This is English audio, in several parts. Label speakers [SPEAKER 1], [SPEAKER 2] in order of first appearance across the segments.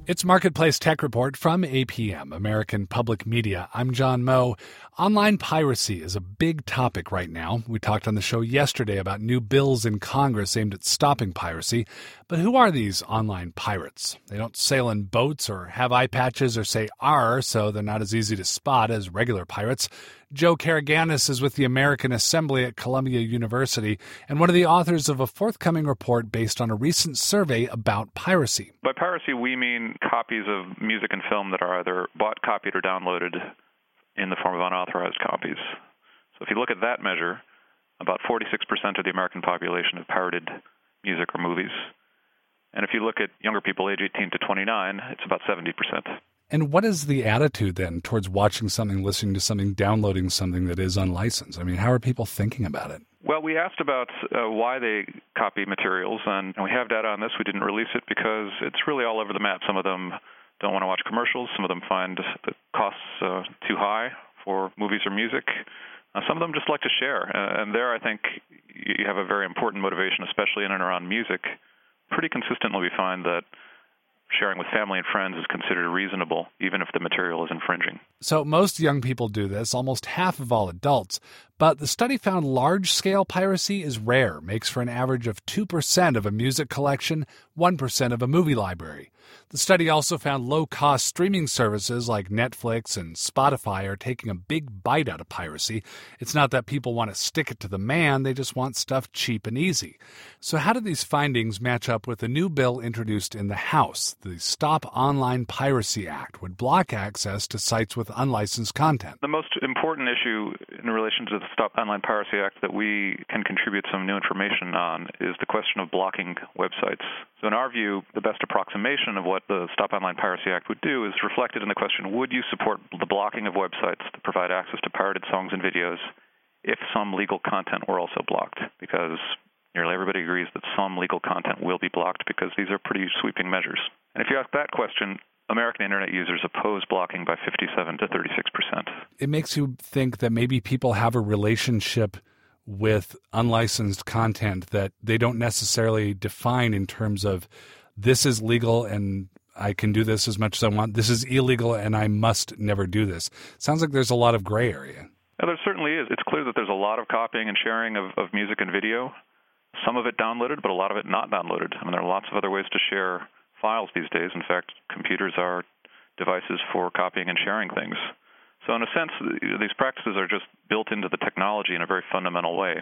[SPEAKER 1] It's Marketplace Tech Report from APM, American Public Media. I'm John Moe. Online piracy is a big topic right now. We talked on the show yesterday about new bills in Congress aimed at stopping piracy. But who are these online pirates? They don't sail in boats or have eye patches or say "R," so they're not as easy to spot as regular pirates. Joe Karaganis is with the American Assembly at Columbia University and one of the authors of a forthcoming report based on a recent survey about piracy.
[SPEAKER 2] By piracy, we mean copies of music and film that are either bought, copied, or downloaded in the form of unauthorized copies. So if you look at that measure, about 46% of the American population have pirated music or movies. And if you look at younger people age 18 to 29, it's about 70%.
[SPEAKER 1] And what is the attitude then towards watching something, listening to something, downloading something that is unlicensed? I mean, how are people thinking about it?
[SPEAKER 2] Well, we asked about why they copy materials, and we have data on this. We didn't release it because it's really all over the map. Some of them don't want to watch commercials. Some of them find the costs too high for movies or music. Some of them just like to share. And there, I think, you have a very important motivation, especially in and around music. Pretty consistently, we find that sharing with family and friends is considered reasonable, even if the material is infringing.
[SPEAKER 1] So most young people do this, almost half of all adults. But the study found large-scale piracy is rare, makes for an average of 2% of a music collection, 1% of a movie library. The study also found low-cost streaming services like Netflix and Spotify are taking a big bite out of piracy. It's not that people want to stick it to the man, they just want stuff cheap and easy. So how do these findings match up with a new bill introduced in the House? The Stop Online Piracy Act would block access to sites with unlicensed content.
[SPEAKER 2] The most important issue in relation to the Stop Online Piracy Act that we can contribute some new information on is the question of blocking websites. So in our view, the best approximation of what the Stop Online Piracy Act would do is reflected in the question, would you support the blocking of websites that provide access to pirated songs and videos if some legal content were also blocked? Because nearly everybody agrees that some legal content will be blocked because these are pretty sweeping measures. And if you ask that question, American Internet users oppose blocking by 57 to 36%.
[SPEAKER 1] It makes you think that maybe people have a relationship with unlicensed content that they don't necessarily define in terms of this is legal and I can do this as much as I want. This is illegal and I must never do this. Sounds like there's a lot of gray area.
[SPEAKER 2] Yeah, there certainly is. It's clear that there's a lot of copying and sharing of music and video. Some of it downloaded, but a lot of it not downloaded. I mean, there are lots of other ways to share files these days. In fact, computers are devices for copying and sharing things. So in a sense, these practices are just built into the technology in a very fundamental way.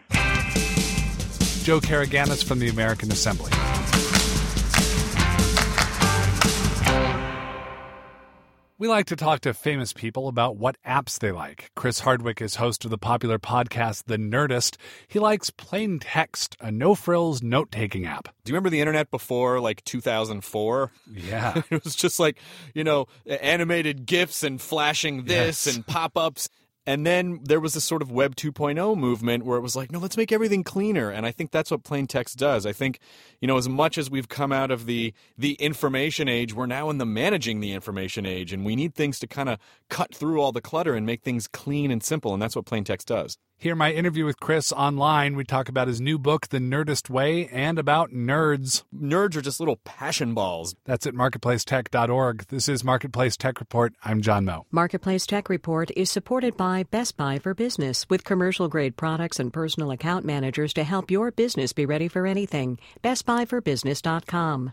[SPEAKER 1] Joe Karaganis from the American Assembly. We like to talk to famous people about what apps they like. Chris Hardwick is host of the popular podcast The Nerdist. He likes Plain Text, a no-frills note-taking app.
[SPEAKER 3] Do you remember the internet before, 2004?
[SPEAKER 1] Yeah.
[SPEAKER 3] It was just animated GIFs and flashing this and pop-ups. And then there was this sort of Web 2.0 movement where it was like, no, let's make everything cleaner. And I think that's what Plain Text does. I think, as much as we've come out of the information age, we're now in the managing the information age. And we need things to kind of cut through all the clutter and make things clean and simple. And that's what Plain Text does.
[SPEAKER 1] Hear my interview with Chris online. We talk about his new book, The Nerdist Way, and about nerds.
[SPEAKER 3] Nerds are just little passion balls.
[SPEAKER 1] That's at marketplacetech.org. This is Marketplace Tech Report. I'm John Moe.
[SPEAKER 4] Marketplace Tech Report is supported by Best Buy for Business, with commercial-grade products and personal account managers to help your business be ready for anything. BestBuyForBusiness.com.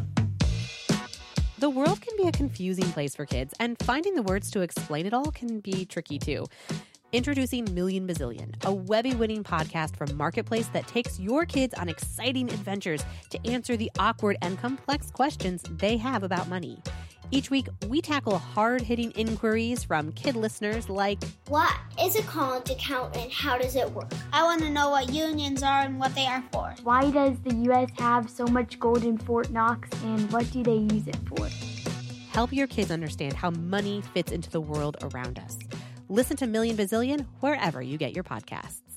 [SPEAKER 5] The world can be a confusing place for kids, and finding the words to explain it all can be tricky, too. Introducing Million Bazillion, a Webby-winning podcast from Marketplace that takes your kids on exciting adventures to answer the awkward and complex questions they have about money. Each week, we tackle hard-hitting inquiries from kid listeners like,
[SPEAKER 6] what is a college account and how does it work?
[SPEAKER 7] I want to know what unions are and what they are for.
[SPEAKER 8] Why does the U.S. have so much gold in Fort Knox and what do they use it for?
[SPEAKER 5] Help your kids understand how money fits into the world around us. Listen to Million Bazillion wherever you get your podcasts.